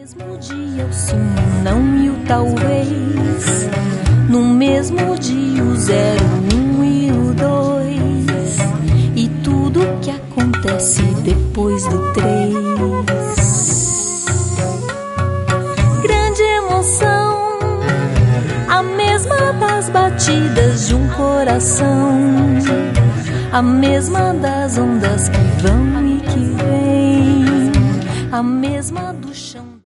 mesmo dia o sim, o não e o talvez. No mesmo dia o 0, 1 e o 2. E tudo que acontece depois do 3. Grande emoção, a mesma das batidas de um coração, a mesma das ondas que vão e que vêm, a mesma